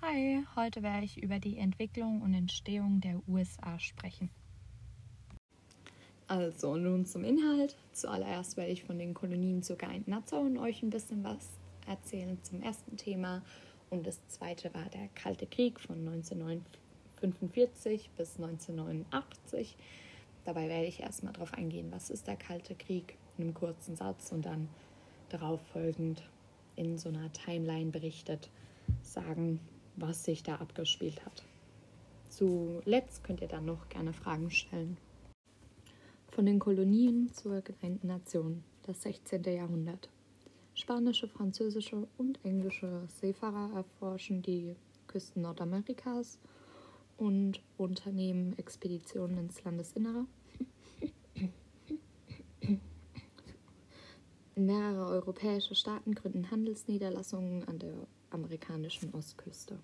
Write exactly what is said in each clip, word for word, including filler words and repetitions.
Hi, heute werde ich über die Entwicklung und Entstehung der U S A sprechen. Also nun zum Inhalt. Zuallererst werde ich von den Kolonien zur Vereinten Nationen euch ein bisschen was erzählen zum ersten Thema. Und das zweite war der Kalte Krieg von neunzehnhundertfünfundvierzig bis neunzehnhundertneunundachtzig. Dabei werde ich erstmal darauf eingehen, was ist der Kalte Krieg in einem kurzen Satz und dann darauf folgend in so einer Timeline berichtet sagen, was sich da abgespielt hat. Zuletzt könnt ihr dann noch gerne Fragen stellen. Von den Kolonien zur Vereinten Nation, das sechzehnte. Jahrhundert. Spanische, französische und englische Seefahrer erforschen die Küsten Nordamerikas und unternehmen Expeditionen ins Landesinnere. Mehrere europäische Staaten gründen Handelsniederlassungen an der amerikanischen Ostküste.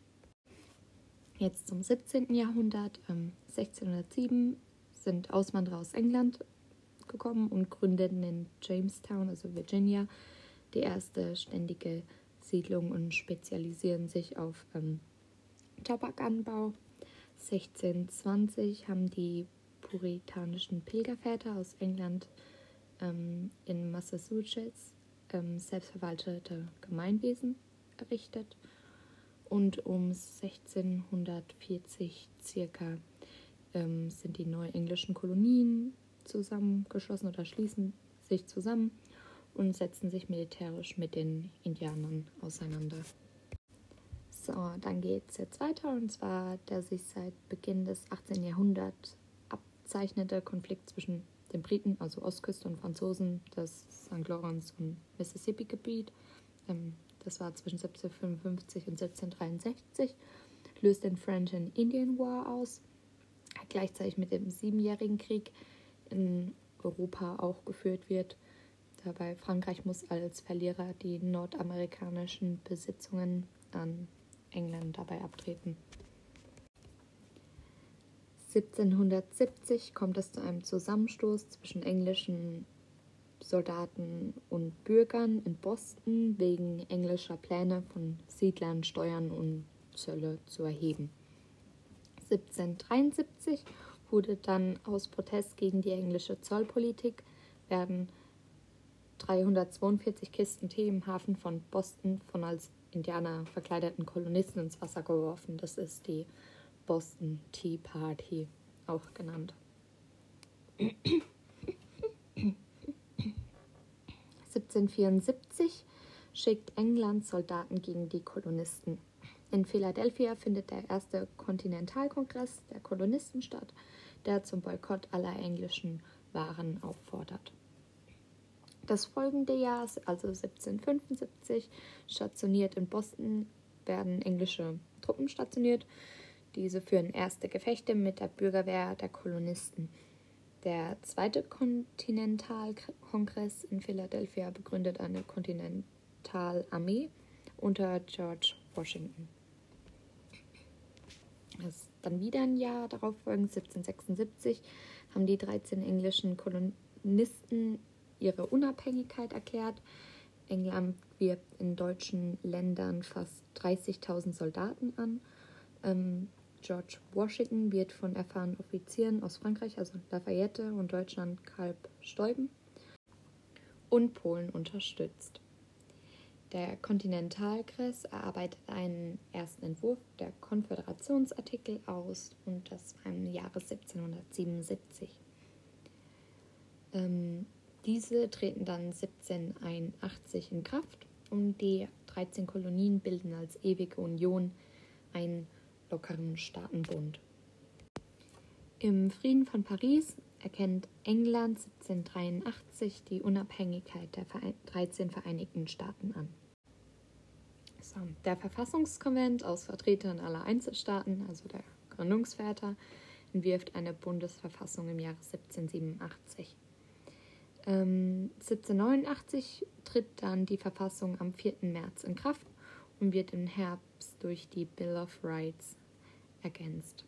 Jetzt zum siebzehnten. Jahrhundert. Ähm, sechzehnhundertsieben sind Auswanderer aus England gekommen und gründeten in Jamestown, also Virginia, die erste ständige Siedlung und spezialisieren sich auf ähm, Tabakanbau. sechzehnhundertzwanzig haben die puritanischen Pilgerväter aus England ähm, in Massachusetts ähm, selbstverwaltete Gemeinwesen errichtet. Und um sechzehnhundertvierzig circa ähm, sind die neuenglischen Kolonien zusammengeschlossen oder schließen sich zusammen und setzen sich militärisch mit den Indianern auseinander. So, dann geht es jetzt weiter, und zwar der sich seit Beginn des achtzehnten. Jahrhunderts abzeichnete Konflikt zwischen den Briten, also Ostküste, und Franzosen, das Sankt Lawrence und Mississippi-Gebiet. Ähm, Das war zwischen siebzehnhundertfünfundfünfzig und siebzehnhundertdreiundsechzig, löst den French and Indian War aus, gleichzeitig mit dem Siebenjährigen Krieg in Europa auch geführt wird. Dabei Frankreich muss als Verlierer die nordamerikanischen Besitzungen an England dabei abtreten. siebzehnhundertsiebzig kommt es zu einem Zusammenstoß zwischen englischen Soldaten und Bürgern in Boston wegen englischer Pläne von Siedlern Steuern und Zölle zu erheben. siebzehnhundertdreiundsiebzig wurde dann aus Protest gegen die englische Zollpolitik werden dreihundertzweiundvierzig Kisten Tee im Hafen von Boston von als Indianer verkleideten Kolonisten ins Wasser geworfen. Das ist die Boston Tea Party auch genannt. siebzehnhundertvierundsiebzig schickt England Soldaten gegen die Kolonisten. In Philadelphia findet der erste Kontinentalkongress der Kolonisten statt, der zum Boykott aller englischen Waren auffordert. Das folgende Jahr, also siebzehnhundertfünfundsiebzig, stationiert in Boston werden englische Truppen stationiert. Diese führen erste Gefechte mit der Bürgerwehr der Kolonisten. Der zweite Kontinentalkongress in Philadelphia begründet eine Kontinentalarmee unter George Washington. Das dann wieder ein Jahr darauf folgend, siebzehnhundertsechsundsiebzig, haben die dreizehn englischen Kolonisten ihre Unabhängigkeit erklärt. England wirbt in deutschen Ländern fast dreißigtausend Soldaten an. Ähm, George Washington wird von erfahrenen Offizieren aus Frankreich, also Lafayette, und Deutschland, Kalb Steuben, und Polen unterstützt. Der Kontinentalkongress erarbeitet einen ersten Entwurf der Konföderationsartikel aus, und das war im Jahre siebzehnhundertsiebenundsiebzig. Ähm, diese treten dann siebzehnhunderteinundachtzig in Kraft, und die dreizehn Kolonien bilden als ewige Union einen lockeren Staatenbund. Im Frieden von Paris erkennt England siebzehnhundertdreiundachtzig die Unabhängigkeit der dreizehn Vereinigten Staaten an. So, der Verfassungskonvent aus Vertretern aller Einzelstaaten, also der Gründungsväter, entwirft eine Bundesverfassung im Jahre siebzehnhundertsiebenundachtzig. Ähm, siebzehnhundertneunundachtzig tritt dann die Verfassung am vierten März in Kraft und wird im Herbst durch die Bill of Rights ergänzt.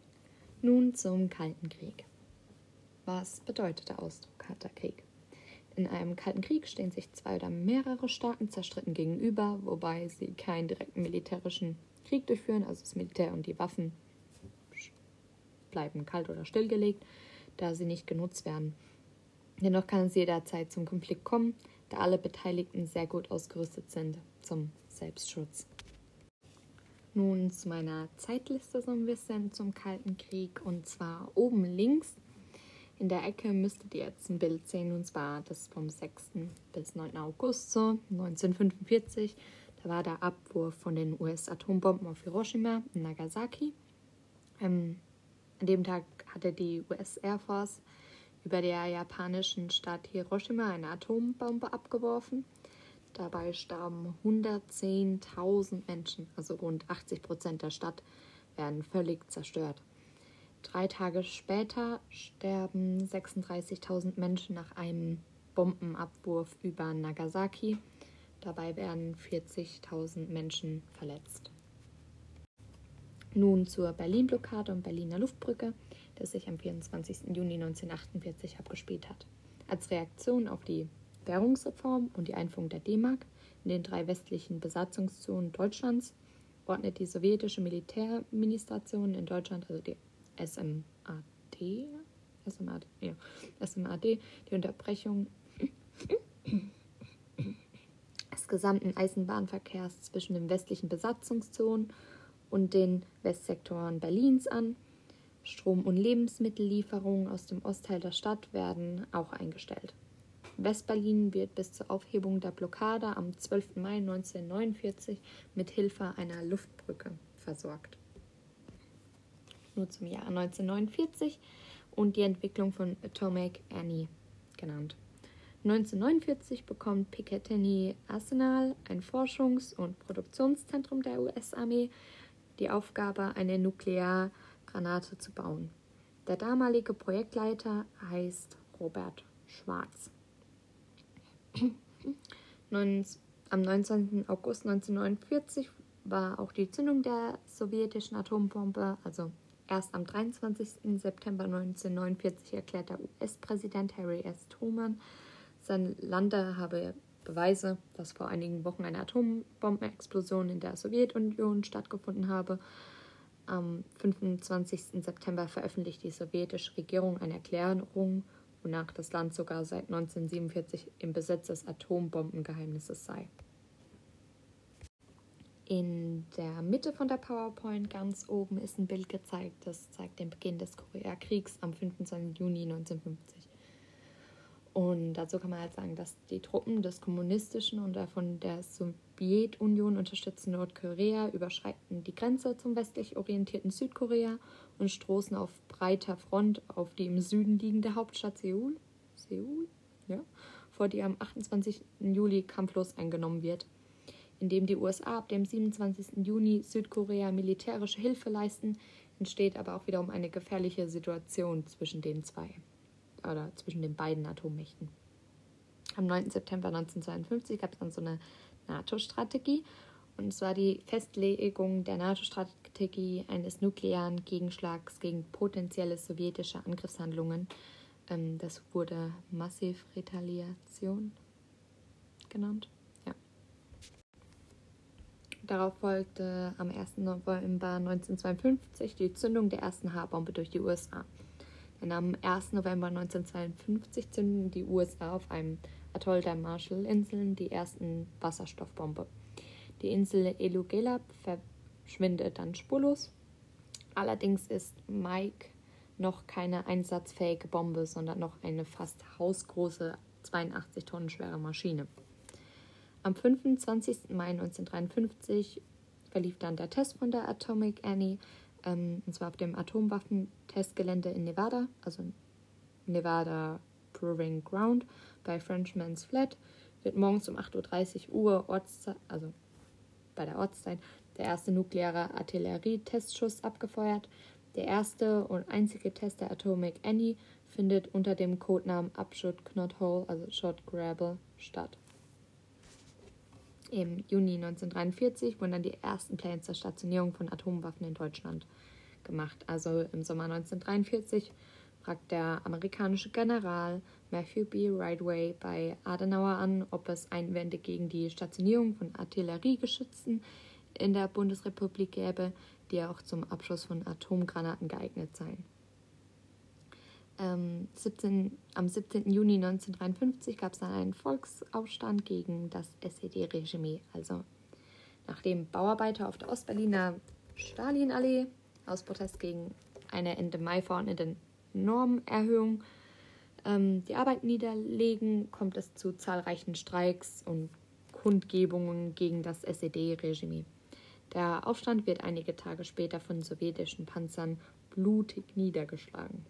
Nun zum Kalten Krieg. Was bedeutet der Ausdruck Kalter Krieg? In einem Kalten Krieg stehen sich zwei oder mehrere Staaten zerstritten gegenüber, wobei sie keinen direkten militärischen Krieg durchführen, also das Militär und die Waffen bleiben kalt oder stillgelegt, da sie nicht genutzt werden. Dennoch kann es jederzeit zum Konflikt kommen, da alle Beteiligten sehr gut ausgerüstet sind zum Selbstschutz. Nun zu meiner Zeitliste so ein bisschen zum Kalten Krieg, und zwar oben links in der Ecke müsstet ihr jetzt ein Bild sehen, und zwar das vom sechsten bis neunten August so, neunzehnhundertfünfundvierzig. Da war der Abwurf von den U S-Atombomben auf Hiroshima und Nagasaki. Ähm, an dem Tag hatte die U S Air Force über der japanischen Stadt Hiroshima eine Atombombe abgeworfen. Dabei starben hundertzehntausend Menschen, also rund achtzig Prozent der Stadt werden völlig zerstört. Drei Tage später sterben sechsunddreißigtausend Menschen nach einem Bombenabwurf über Nagasaki. Dabei werden vierzigtausend Menschen verletzt. Nun zur Berlin-Blockade und Berliner Luftbrücke, das sich am vierundzwanzigsten Juni neunzehnhundertachtundvierzig abgespielt hat. Als Reaktion auf die Währungsreform und die Einführung der D-Mark in den drei westlichen Besatzungszonen Deutschlands ordnet die sowjetische Militärministration in Deutschland, also die S M A D, S M A D, ja, S M A D, die Unterbrechung des gesamten Eisenbahnverkehrs zwischen den westlichen Besatzungszonen und den Westsektoren Berlins an. Strom- und Lebensmittellieferungen aus dem Ostteil der Stadt werden auch eingestellt. Westberlin wird bis zur Aufhebung der Blockade am zwölften Mai neunzehnhundertneunundvierzig mit Hilfe einer Luftbrücke versorgt. Nur zum Jahr neunzehnhundertneunundvierzig und die Entwicklung von Atomic Annie genannt. neunzehnhundertneunundvierzig bekommt Picatinny Arsenal, ein Forschungs- und Produktionszentrum der U S-Armee, die Aufgabe, eine Nukleargranate zu bauen. Der damalige Projektleiter heißt Robert Schwarz. Am neunzehnten August neunzehnhundertneunundvierzig war auch die Zündung der sowjetischen Atombombe, also erst am dreiundzwanzigsten September neunzehnhundertneunundvierzig erklärt der U S-Präsident Harry S. Truman, sein Land habe Beweise, dass vor einigen Wochen eine Atombombenexplosion in der Sowjetunion stattgefunden habe. Am fünfundzwanzigsten September veröffentlicht die sowjetische Regierung eine Erklärung, wonach das Land sogar seit neunzehnhundertsiebenundvierzig im Besitz des Atombombengeheimnisses sei. In der Mitte von der PowerPoint ganz oben ist ein Bild gezeigt, das zeigt den Beginn des Koreakriegs am fünfundzwanzigsten Juni neunzehnhundertfünfzig. Und dazu kann man halt sagen, dass die Truppen des kommunistischen und der von der Sowjetunion unterstützten Nordkorea überschreiten die Grenze zum westlich orientierten Südkorea und stoßen auf breiter Front auf die im Süden liegende Hauptstadt Seoul, Seoul, ja, vor die am achtundzwanzigsten Juli kampflos eingenommen wird. Indem die U S A ab dem siebenundzwanzigsten Juni Südkorea militärische Hilfe leisten, entsteht aber auch wiederum eine gefährliche Situation zwischen den zwei oder zwischen den beiden Atommächten. Am neunten September neunzehnhundertzweiundfünfzig gab es dann so eine NATO-Strategie, und zwar die Festlegung der NATO-Strategie eines nuklearen Gegenschlags gegen potenzielle sowjetische Angriffshandlungen. Ähm, das wurde Massive Retaliation genannt. Darauf folgte am ersten November neunzehnhundertzweiundfünfzig die Zündung der ersten H-Bombe durch die U S A. Denn am ersten November neunzehnhundertzweiundfünfzig zünden die U S A auf einem Atoll der Marshallinseln die ersten Wasserstoffbombe. Die Insel Elugelab verschwindet dann spurlos. Allerdings ist Mike noch keine einsatzfähige Bombe, sondern noch eine fast hausgroße zweiundachtzig Tonnen schwere Maschine. Am fünfundzwanzigsten Mai neunzehnhundertdreiundfünfzig verlief dann der Test von der Atomic Annie, ähm, und zwar auf dem Atomwaffentestgelände in Nevada, also Nevada Proving Ground bei Frenchman's Flat, wird morgens um acht Uhr dreißig Ortszeit, also bei der Ortszeit, der erste nukleare Artillerie-Testschuss abgefeuert. Der erste und einzige Test der Atomic Annie findet unter dem Codenamen Upshot Knothole, also Shot Grable, statt. Im Juni neunzehnhundertdreiundvierzig wurden dann die ersten Pläne zur Stationierung von Atomwaffen in Deutschland gemacht. Also im Sommer neunzehnhundertdreiundvierzig fragt der amerikanische General Matthew B. Ridgway bei Adenauer an, ob es Einwände gegen die Stationierung von Artilleriegeschützen in der Bundesrepublik gäbe, die auch zum Abschuss von Atomgranaten geeignet seien. Ähm, siebzehn, am siebzehnten Juni neunzehnhundertdreiundfünfzig gab es dann einen Volksaufstand gegen das S E D-Regime, also nachdem Bauarbeiter auf der Ostberliner Stalinallee aus Protest gegen eine Ende Mai verordnete Normerhöhung ähm, die Arbeit niederlegen, kommt es zu zahlreichen Streiks und Kundgebungen gegen das S E D-Regime. Der Aufstand wird einige Tage später von sowjetischen Panzern blutig niedergeschlagen.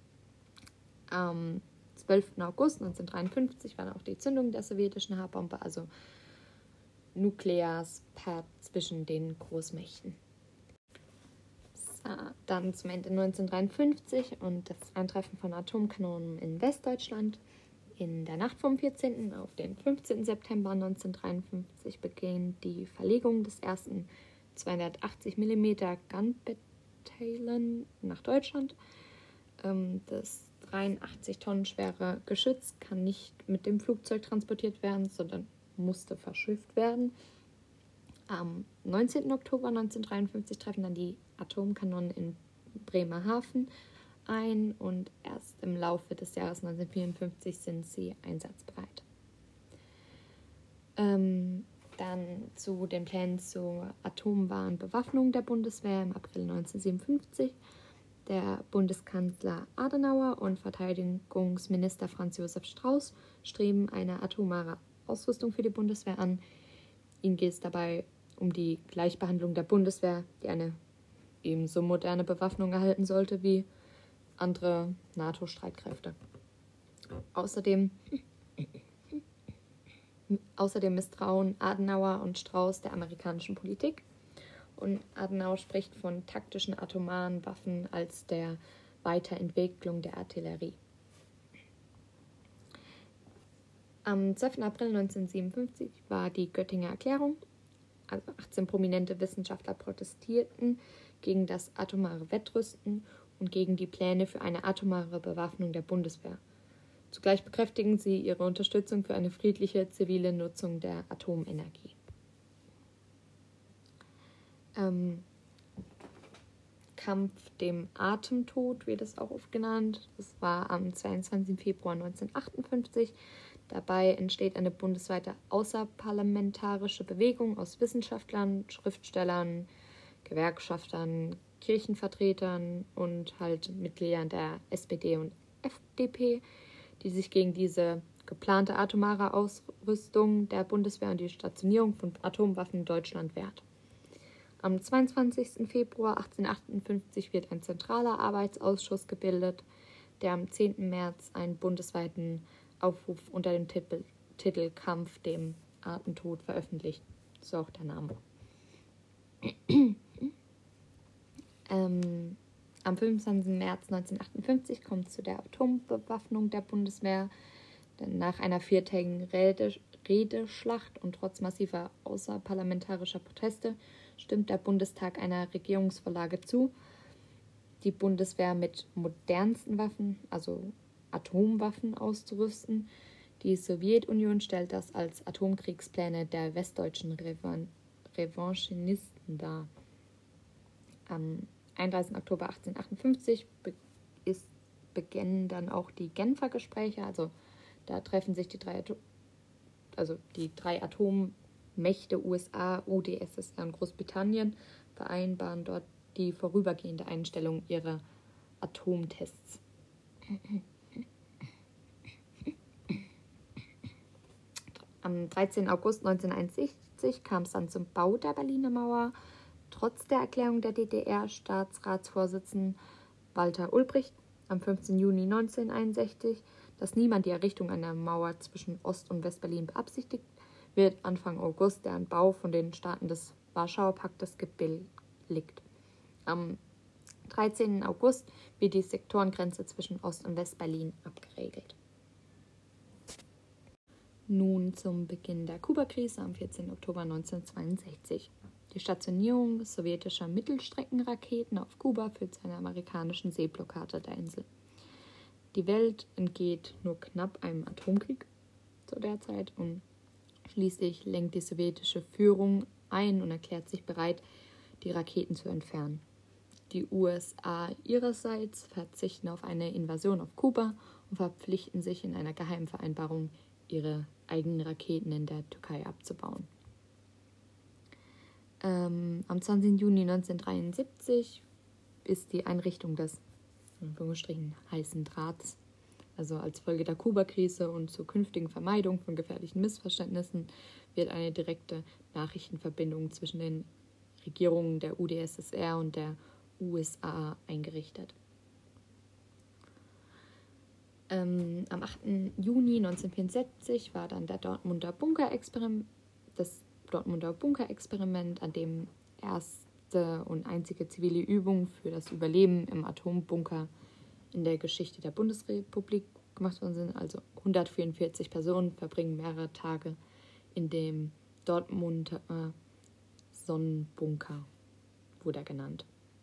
Am zwölften August neunzehnhundertdreiundfünfzig war dann auch die Zündung der sowjetischen H-Bombe, also Nuklearspakt zwischen den Großmächten. So, dann zum Ende neunzehnhundertdreiundfünfzig und das Eintreffen von Atomkanonen in Westdeutschland. In der Nacht vom vierzehnten auf den fünfzehnten September neunzehnhundertdreiundfünfzig beginnt die Verlegung des ersten zweihundertachtzig Millimeter Gun Battalion nach Deutschland. Ähm, das dreiundachtzig Tonnen schwere Geschütz kann nicht mit dem Flugzeug transportiert werden, sondern musste verschifft werden. Am neunzehnten Oktober neunzehnhundertdreiundfünfzig treffen dann die Atomkanonen in Bremerhaven ein und erst im Laufe des Jahres neunzehnhundertvierundfünfzig sind sie einsatzbereit. Ähm, dann zu den Plänen zur atomwahren Bewaffnung der Bundeswehr im April neunzehnhundertsiebenundfünfzig. Der Bundeskanzler Adenauer und Verteidigungsminister Franz Josef Strauß streben eine atomare Ausrüstung für die Bundeswehr an. Ihnen geht es dabei um die Gleichbehandlung der Bundeswehr, die eine ebenso moderne Bewaffnung erhalten sollte wie andere NATO-Streitkräfte. Außerdem, außerdem misstrauen Adenauer und Strauß der amerikanischen Politik. Und Adenauer spricht von taktischen atomaren Waffen als der Weiterentwicklung der Artillerie. Am zwölften April neunzehnhundertsiebenundfünfzig war die Göttinger Erklärung. Also achtzehn prominente Wissenschaftler protestierten gegen das atomare Wettrüsten und gegen die Pläne für eine atomare Bewaffnung der Bundeswehr. Zugleich bekräftigen sie ihre Unterstützung für eine friedliche zivile Nutzung der Atomenergie. Ähm, Kampf dem Atemtod wird es auch oft genannt. Das war am zweiundzwanzigsten Februar neunzehnhundertachtundfünfzig. Dabei entsteht eine bundesweite außerparlamentarische Bewegung aus Wissenschaftlern, Schriftstellern, Gewerkschaftern, Kirchenvertretern und halt Mitgliedern der S P D und F D P, die sich gegen diese geplante atomare Ausrüstung der Bundeswehr und die Stationierung von Atomwaffen in Deutschland wehrt. Am zweiundzwanzigsten Februar achtzehnhundertachtundfünfzig wird ein zentraler Arbeitsausschuss gebildet, der am zehnten März einen bundesweiten Aufruf unter dem Titel, Titel Kampf dem Atemtod veröffentlicht. So auch der Name. ähm, am fünfundzwanzigsten März neunzehnhundertachtundfünfzig kommt es zu der Atombewaffnung der Bundeswehr. Denn nach einer viertägigen Rede, Redeschlacht und trotz massiver außerparlamentarischer Proteste stimmt der Bundestag einer Regierungsvorlage zu, die Bundeswehr mit modernsten Waffen, also Atomwaffen, auszurüsten. Die Sowjetunion stellt das als Atomkriegspläne der westdeutschen Revan- Revanchisten dar. Am einunddreißigsten Oktober achtzehnhundertachtundfünfzig be- ist, beginnen dann auch die Genfer Gespräche, also da treffen sich die drei, Atom- also die drei Atommächte U S A, U d S S R und Großbritannien vereinbaren dort die vorübergehende Einstellung ihrer Atomtests. Am dreizehnten August neunzehnhunderteinundsechzig kam es dann zum Bau der Berliner Mauer. Trotz der Erklärung der D D R-Staatsratsvorsitzenden Walter Ulbricht am fünfzehnten Juni neunzehnhunderteinundsechzig, dass niemand die Errichtung einer Mauer zwischen Ost- und Westberlin beabsichtigt, wird Anfang August der Bau von den Staaten des Warschauer Paktes gebilligt. Am dreizehnten August wird die Sektorengrenze zwischen Ost- und Westberlin abgeregelt. Nun zum Beginn der Kubakrise am vierzehnten Oktober neunzehnhundertzweiundsechzig. Die Stationierung sowjetischer Mittelstreckenraketen auf Kuba führt zu einer amerikanischen Seeblockade der Insel. Die Welt entgeht nur knapp einem Atomkrieg zu der Zeit und schließlich lenkt die sowjetische Führung ein und erklärt sich bereit, die Raketen zu entfernen. Die U S A ihrerseits verzichten auf eine Invasion auf Kuba und verpflichten sich in einer geheimen Vereinbarung, ihre eigenen Raketen in der Türkei abzubauen. Ähm, am zwanzigsten Juni neunzehnhundertdreiundsiebzig ist die Einrichtung des in Anführungsstrichen heißen Drahts, also als Folge der Kuba-Krise und zur künftigen Vermeidung von gefährlichen Missverständnissen, wird eine direkte Nachrichtenverbindung zwischen den Regierungen der U d S S R und der U S A eingerichtet. Ähm, am achten Juni neunzehnhundertvierundsiebzig war dann der Dortmunder Bunkerexperiment, das Dortmunder Bunkerexperiment, an dem erste und einzige zivile Übung für das Überleben im Atombunker in der Geschichte der Bundesrepublik gemacht worden sind. Also hundertvierundvierzig Personen verbringen mehrere Tage in dem Dortmunder Sonnenbunker, wurde er genannt.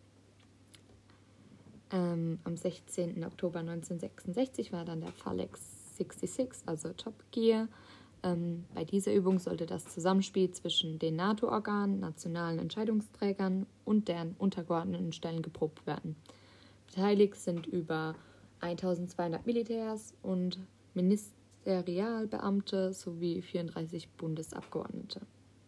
Ähm, am sechzehnten Oktober neunzehnhundertsechsundsechzig war dann der Phalanx sechsundsechzig, also Top Gear. Ähm, bei dieser Übung sollte das Zusammenspiel zwischen den NATO-Organen, nationalen Entscheidungsträgern und deren untergeordneten Stellen geprobt werden. Beteiligt sind über eintausendzweihundert Militärs und Ministerialbeamte sowie vierunddreißig Bundesabgeordnete.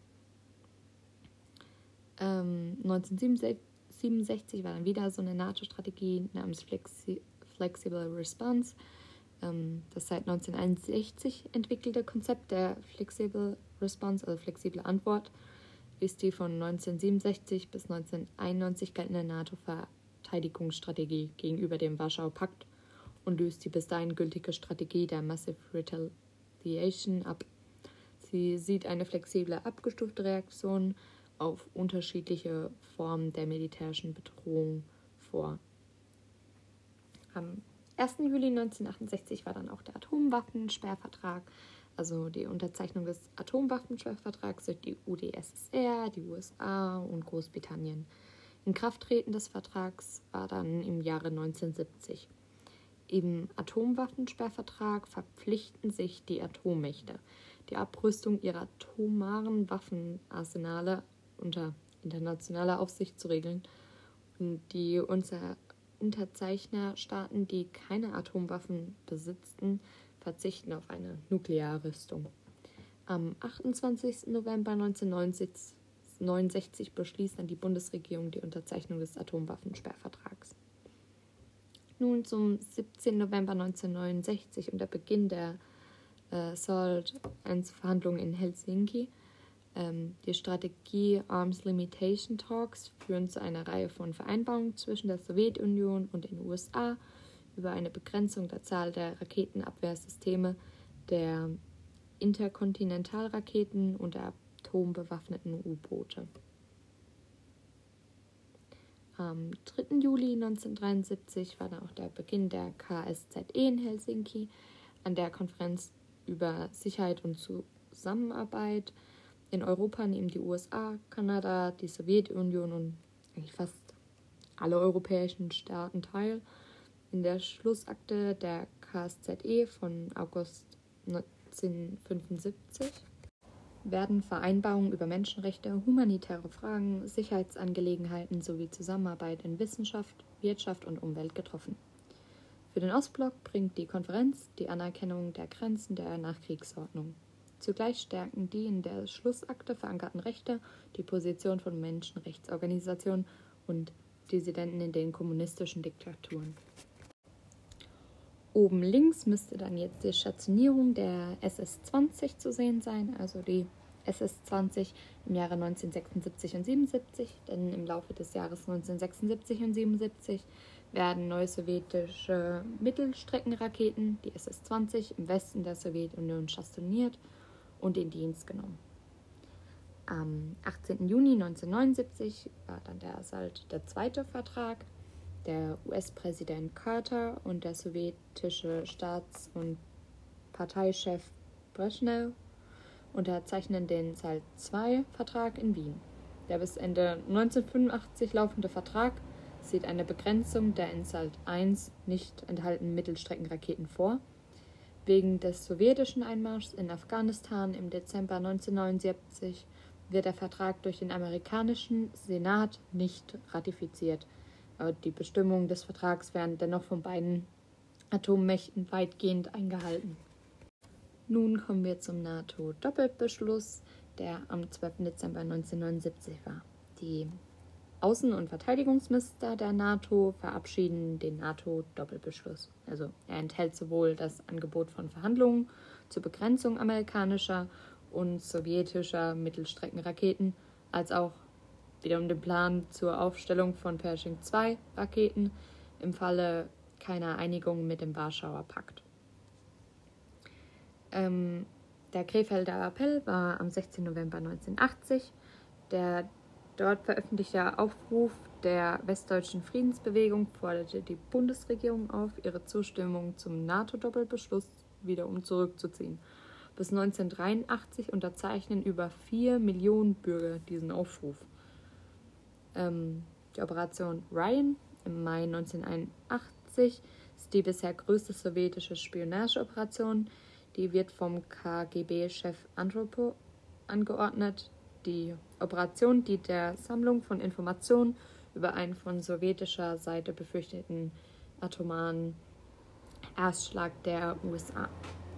Ähm, neunzehnhundertsiebenundsechzig war dann wieder so eine NATO-Strategie namens Flexi- Flexible Response. Ähm, das seit neunzehnhunderteinundsechzig entwickelte Konzept der Flexible Response, also flexible Antwort, ist die von neunzehnhundertsiebenundsechzig bis neunzehnhunderteinundneunzig geltende NATO-Verteidigungsstrategie gegenüber dem Warschauer Pakt und löst die bis dahin gültige Strategie der Massive Retaliation ab. Sie sieht eine flexible, abgestufte Reaktion auf unterschiedliche Formen der militärischen Bedrohung vor. Am ersten Juli neunzehnhundertachtundsechzig war dann auch der Atomwaffensperrvertrag, also die Unterzeichnung des Atomwaffensperrvertrags durch die U d S S R, die U S A und Großbritannien. Inkrafttreten des Vertrags war dann im Jahre neunzehnhundertsiebzig. Im Atomwaffensperrvertrag verpflichten sich die Atommächte, die Abrüstung ihrer atomaren Waffenarsenale unter internationaler Aufsicht zu regeln. Und die unter Unterzeichnerstaaten, die keine Atomwaffen besitzten, verzichten auf eine Nuklearrüstung. Am achtundzwanzigsten November neunzehnhundertneunundsechzig beschließt dann die Bundesregierung die Unterzeichnung des Atomwaffensperrvertrags. Nun zum siebzehnten November neunzehnhundertneunundsechzig und der Beginn der äh, SALT eins Verhandlungen in Helsinki. Ähm, die Strategie Arms Limitation Talks führen zu einer Reihe von Vereinbarungen zwischen der Sowjetunion und den U S A über eine Begrenzung der Zahl der Raketenabwehrsysteme, der Interkontinentalraketen und der atombewaffneten U-Boote. Am dritten Juli neunzehnhundertdreiundsiebzig war dann auch der Beginn der K S Z E in Helsinki, an der Konferenz über Sicherheit und Zusammenarbeit. In Europa nehmen die U S A, Kanada, die Sowjetunion und eigentlich fast alle europäischen Staaten teil. In der Schlussakte der K S Z E von August neunzehnhundertfünfundsiebzig werden Vereinbarungen über Menschenrechte, humanitäre Fragen, Sicherheitsangelegenheiten sowie Zusammenarbeit in Wissenschaft, Wirtschaft und Umwelt getroffen. Für den Ostblock bringt die Konferenz die Anerkennung der Grenzen der Nachkriegsordnung. Zugleich stärken die in der Schlussakte verankerten Rechte die Position von Menschenrechtsorganisationen und Dissidenten in den kommunistischen Diktaturen. Oben links müsste dann jetzt die Stationierung der S S zwanzig zu sehen sein, also die S S zwanzig im Jahre neunzehnhundertsechsundsiebzig und siebenundsiebzig, denn im Laufe des Jahres neunzehnhundertsechsundsiebzig und siebenundsiebzig werden neue sowjetische Mittelstreckenraketen, die S S zwanzig, im Westen der Sowjetunion stationiert und in Dienst genommen. Am achtzehnten Juni neunzehnhundertneunundsiebzig war dann der SALT der zweite Vertrag. Der U S-Präsident Carter und der sowjetische Staats- und Parteichef Brezhnev unterzeichnen den SALT zwei Vertrag in Wien. Der bis Ende neunzehnhundertfünfundachtzig laufende Vertrag sieht eine Begrenzung der in SALT eins nicht enthaltenen Mittelstreckenraketen vor. Wegen des sowjetischen Einmarschs in Afghanistan im Dezember neunzehnhundertneunundsiebzig wird der Vertrag durch den amerikanischen Senat nicht ratifiziert. Aber die Bestimmungen des Vertrags werden dennoch von beiden Atommächten weitgehend eingehalten. Nun kommen wir zum NATO-Doppelbeschluss, der am zwölften Dezember neunzehnhundertneunundsiebzig war. Die Außen- und Verteidigungsminister der NATO verabschieden den NATO-Doppelbeschluss. Also er enthält sowohl das Angebot von Verhandlungen zur Begrenzung amerikanischer und sowjetischer Mittelstreckenraketen, als auch wiederum den Plan zur Aufstellung von Pershing zwei Raketen im Falle keiner Einigung mit dem Warschauer Pakt. Ähm, der Krefelder Appell war am sechzehnten November neunzehnhundertachtzig. Der dort veröffentlichte Aufruf der westdeutschen Friedensbewegung forderte die Bundesregierung auf, ihre Zustimmung zum NATO-Doppelbeschluss wiederum zurückzuziehen. Bis neunzehnhundertdreiundachtzig unterzeichnen über vier Millionen Bürger diesen Aufruf. Ähm, die Operation Ryan im Mai neunzehnhunderteinundachtzig ist die bisher größte sowjetische Spionageoperation. Die wird vom K G B-Chef Andropov angeordnet. Die Operation dient der Sammlung von Informationen über einen von sowjetischer Seite befürchteten atomaren Erstschlag der U S A.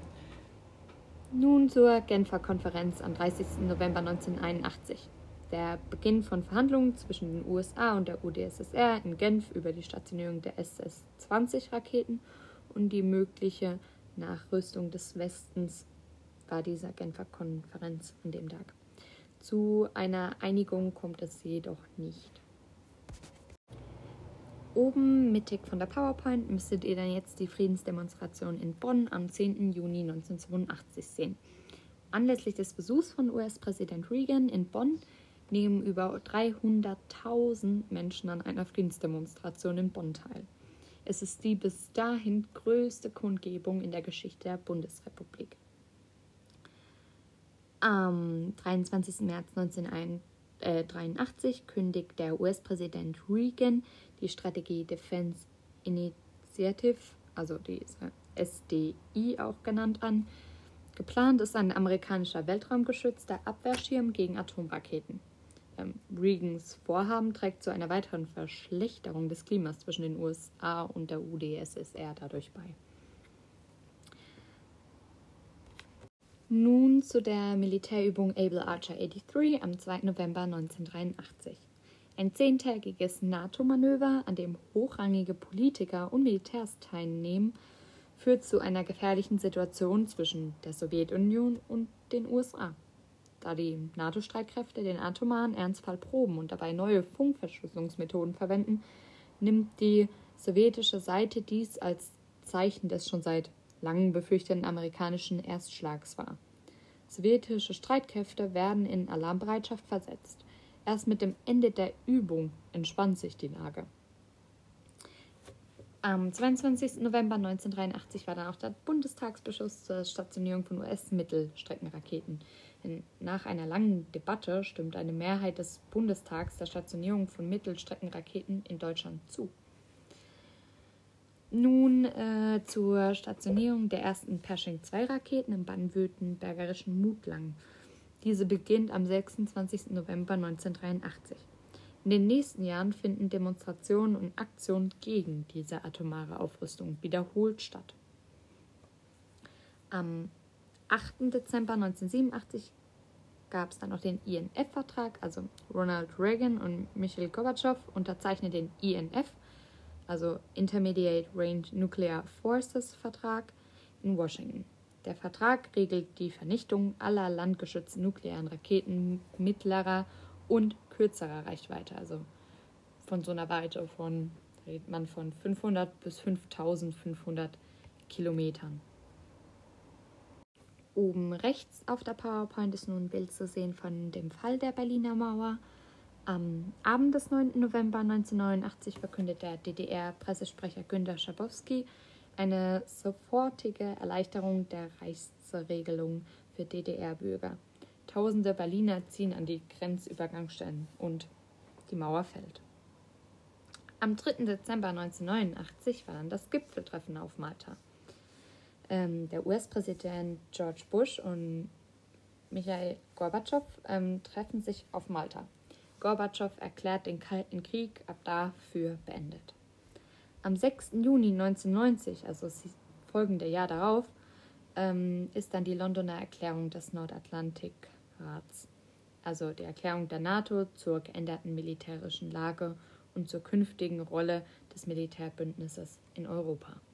Nun zur Genfer Konferenz am dreißigsten November neunzehnhunderteinundachtzig. Der Beginn von Verhandlungen zwischen den U S A und der U d S S R in Genf über die Stationierung der S S zwanzig Raketen und die mögliche Nachrüstung des Westens war dieser Genfer Konferenz an dem Tag. Zu einer Einigung kommt es jedoch nicht. Oben mittig von der PowerPoint müsstet ihr dann jetzt die Friedensdemonstration in Bonn am zehnten Juni neunzehnhundertzweiundachtzig sehen. Anlässlich des Besuchs von U S-Präsident Reagan in Bonn nehmen über dreihunderttausend Menschen an einer Friedensdemonstration in Bonn teil. Es ist die bis dahin größte Kundgebung in der Geschichte der Bundesrepublik. Am dreiundzwanzigsten März neunzehnhundertdreiundachtzig kündigt der U S-Präsident Reagan die Strategie Defense Initiative, also die S D I auch genannt, an. Geplant ist ein amerikanischer weltraumgeschützter Abwehrschirm gegen Atomraketen. Ähm, Reagans Vorhaben trägt zu einer weiteren Verschlechterung des Klimas zwischen den U S A und der U d S S R dadurch bei. Nun zu der Militärübung Able Archer dreiundachtzig am zweiten November neunzehnhundertdreiundachtzig. Ein zehntägiges NATO-Manöver, an dem hochrangige Politiker und Militärs teilnehmen, führt zu einer gefährlichen Situation zwischen der Sowjetunion und den U S A. Da die NATO-Streitkräfte den atomaren Ernstfall proben und dabei neue Funkverschlüsselungsmethoden verwenden, nimmt die sowjetische Seite dies als Zeichen des schon seit langem befürchteten amerikanischen Erstschlags wahr. Sowjetische Streitkräfte werden in Alarmbereitschaft versetzt. Erst mit dem Ende der Übung entspannt sich die Lage. Am zweiundzwanzigsten November neunzehnhundertdreiundachtzig war dann auch der Bundestagsbeschluss zur Stationierung von U S-Mittelstreckenraketen. Nach einer langen Debatte stimmt eine Mehrheit des Bundestags der Stationierung von Mittelstreckenraketen in Deutschland zu. Nun äh, zur Stationierung der ersten Pershing zwei Raketen im baden-württembergischen Mutlang. Diese beginnt am sechsundzwanzigsten November neunzehnhundertdreiundachtzig. In den nächsten Jahren finden Demonstrationen und Aktionen gegen diese atomare Aufrüstung wiederholt statt. Am achten Dezember neunzehnhundertsiebenundachtzig gab es dann noch den I N F-Vertrag, also Ronald Reagan und Michail Gorbatschow unterzeichnen den I N F, also Intermediate Range Nuclear Forces Vertrag in Washington. Der Vertrag regelt die Vernichtung aller landgeschützten nuklearen Raketen mittlerer und kürzerer Reichweite, also von so einer Weite von, redet man von fünfhundert bis fünftausendfünfhundert Kilometern. Oben rechts auf der PowerPoint ist nun ein Bild zu sehen von dem Fall der Berliner Mauer. Am Abend des neunten November neunzehnhundertneunundachtzig verkündet der D D R-Pressesprecher Günter Schabowski eine sofortige Erleichterung der Reichsregelung für D D R-Bürger. Tausende Berliner ziehen an die Grenzübergangsstellen und die Mauer fällt. Am dritten Dezember neunzehnhundertneunundachtzig war dann das Gipfeltreffen auf Malta. Ähm, der U S-Präsident George Bush und Michail Gorbatschow ähm, treffen sich auf Malta. Gorbatschow erklärt den Kalten Krieg ab da für beendet. Am sechsten Juni neunzehnhundertneunzig, also das folgende Jahr darauf, ähm, ist dann die Londoner Erklärung des Nordatlantikrats, also die Erklärung der NATO zur geänderten militärischen Lage und zur künftigen Rolle des Militärbündnisses in Europa.